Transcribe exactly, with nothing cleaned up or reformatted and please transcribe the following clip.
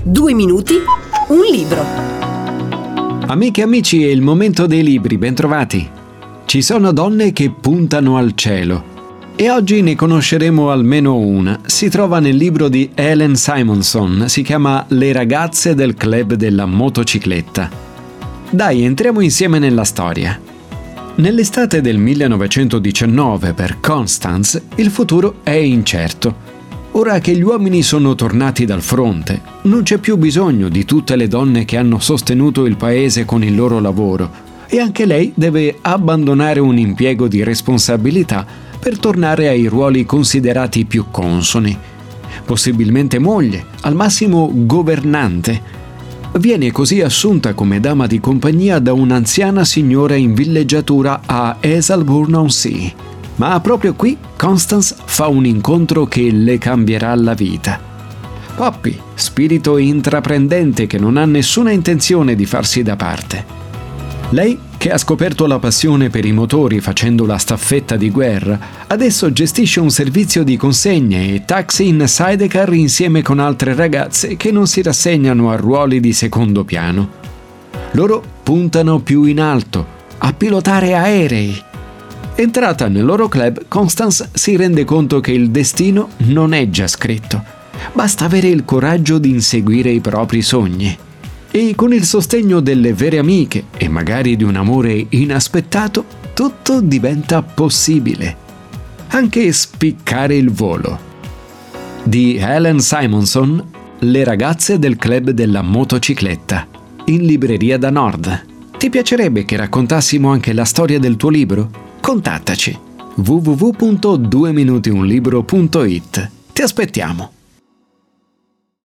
Due minuti, un libro. Amiche e amici, è il momento dei libri, bentrovati. Ci sono donne che puntano al cielo e oggi ne conosceremo almeno una. Si trova nel libro di Helen Simonson, si chiama Le ragazze del club della motocicletta. Dai, entriamo insieme nella storia. Nell'estate del millenovecentodiciannove per Constance il futuro è incerto. Ora che gli uomini sono tornati dal fronte, non c'è più bisogno di tutte le donne che hanno sostenuto il paese con il loro lavoro e anche lei deve abbandonare un impiego di responsabilità per tornare ai ruoli considerati più consoni. Possibilmente moglie, al massimo governante. Viene così assunta come dama di compagnia da un'anziana signora in villeggiatura a Esalbourne-on-Sea. Ma proprio qui Constance fa un incontro che le cambierà la vita. Poppy, spirito intraprendente che non ha nessuna intenzione di farsi da parte. Lei, che ha scoperto la passione per i motori facendo la staffetta di guerra, adesso gestisce un servizio di consegne e taxi in sidecar insieme con altre ragazze che non si rassegnano a ruoli di secondo piano. Loro puntano più in alto, a pilotare aerei. Entrata nel loro club, Constance si rende conto che il destino non è già scritto. Basta avere il coraggio di inseguire i propri sogni. E con il sostegno delle vere amiche e magari di un amore inaspettato, tutto diventa possibile. Anche spiccare il volo. Di Helen Simonson, Le ragazze del club della motocicletta, in libreria da Nord. Ti piacerebbe che raccontassimo anche la storia del tuo libro? Contattaci w w w punto due minuti un libro punto it. Ti aspettiamo!